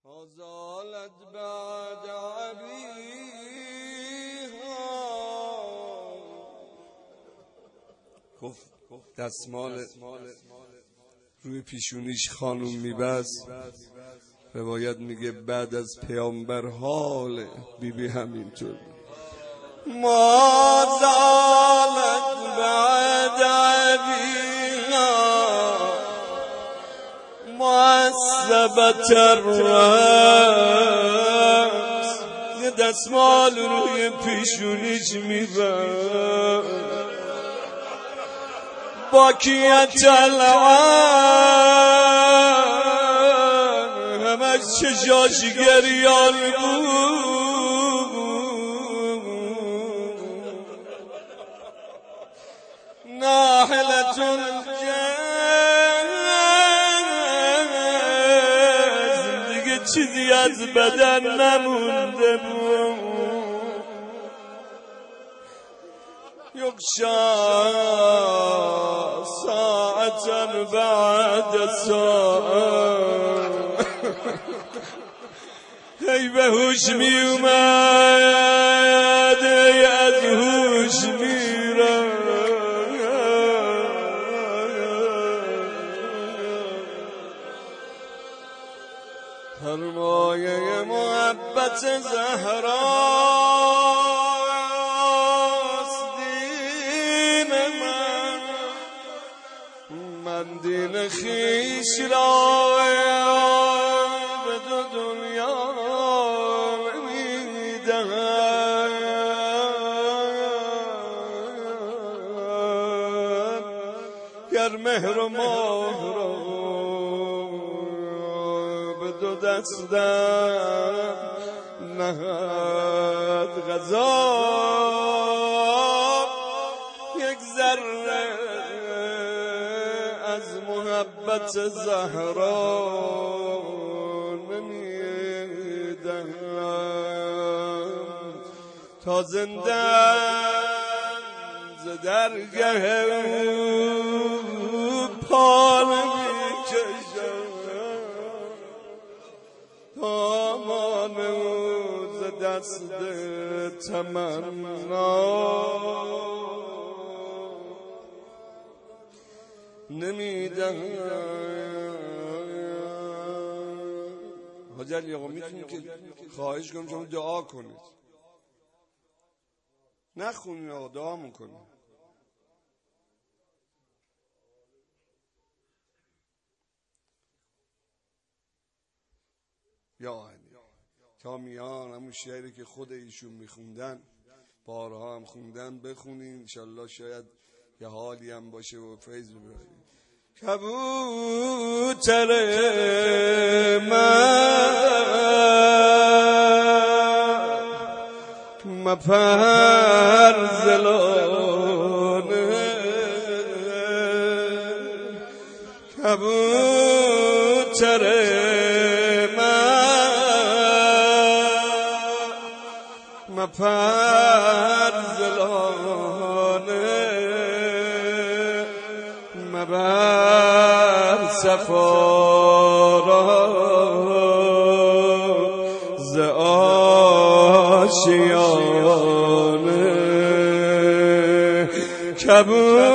زالت بعد عبیها دستمال روی پیشونیش خانوم میبست. روایت میگه بعد از پیامبر حال بیبی همینطور. ما زالت بعد عبیها معصبت الرأس، یه دستمال روی پیشونیش میبست. باکیت العین، همش چشاش گریان بود. ناحلة الجنز، دیگه چیزی از بدن نمونده بود. یغشا ساعة بعد ساعة، ای به هوش می اومد ای از هوش میره. فرمایه محبت زهراست دین من دین خیش را به دو دنیا میدهم. گر مهر و مهر به دو دستم نهد، غذا یک ذره از محبت زهرا نمیدهم. تا زنده ز درگه پا نمیکشم، دامان ز دست تمنا نمیدهم. حاجی علی آقا میتونید که خواهش کنم شما دعا کنید، نخونید آقا، دعا میکنید. یا علی تا میان همون شعری که خود ایشون میخوندن، بارها هم خوندن، بخونین انشالله شاید یه حالی هم باشه و فیض ببرید. کبوتر من مپر زلانه، کبوتر مپر زلانه، مبر سفارا ز آشیانه. کبوتر